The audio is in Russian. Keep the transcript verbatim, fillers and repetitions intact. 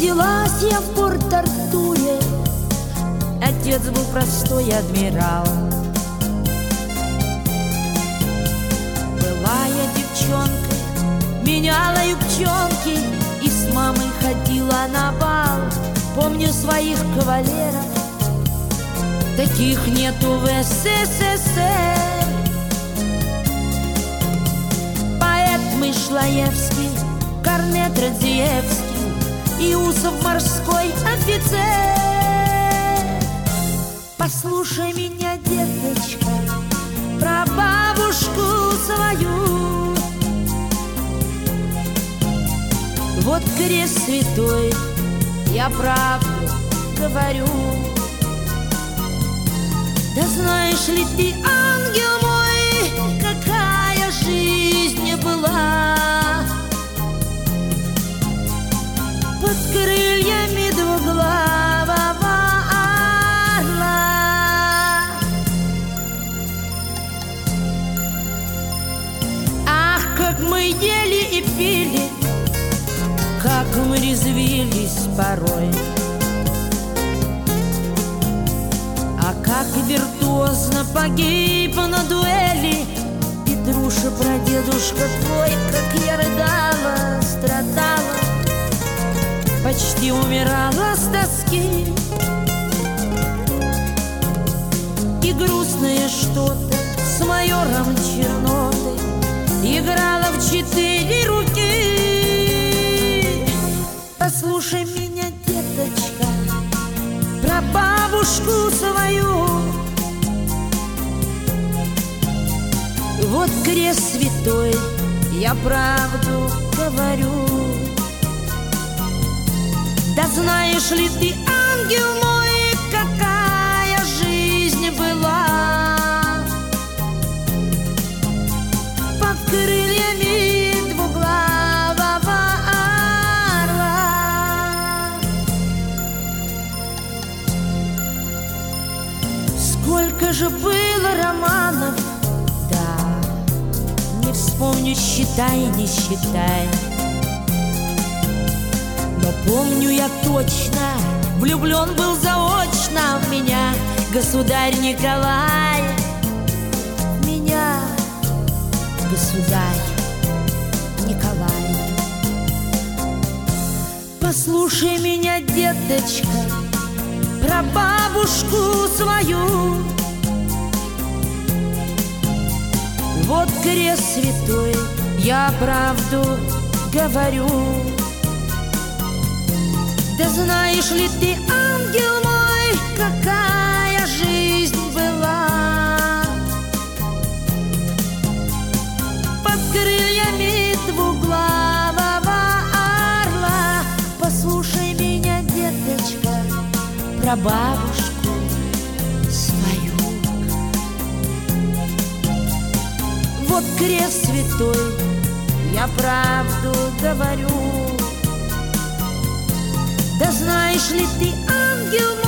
Родилась я в Порт-Артуре, отец был простой адмирал. Была я девчонкой, меняла юбчонки и с мамой ходила на бал. Помню своих кавалеров, таких нету в СССР. Поэт Мышлаевский, корнет Радзиевский, Иусов морской офицер. Послушай меня, деточка, про бабушку свою. Вот крест святой, я правду говорю. Да знаешь ли ты, ангел мой, какая жизнь была под крыльями двуглавого орла. Ах, как мы ели и пили, как мы резвились порой, а как виртуозно погиб на дуэли Петруша, прадедушка твой. Как я рыдала, страдала, почти умирала с тоски. И грустное что-то с майором Чернотой играла в четыре руки. Послушай меня, деточка, про бабушку свою. Вот крест святой, я правду говорю. Да знаешь ли ты, ангел мой, какая жизнь была под крыльями двуглавого орла. Сколько же было романов, да, не вспомню, считай, не считай. Но помню я точно, влюблен был заочно в меня государь Николай. В меня государь Николай. Послушай меня, деточка, про бабушку свою. Вот крест святой, я правду говорю. Да знаешь ли ты, ангел мой, какая жизнь была под крыльями двуглавого орла. Послушай меня, деточка, про бабушку свою. Вот крест святой, я правду говорю. Да знаешь ли ты, ангел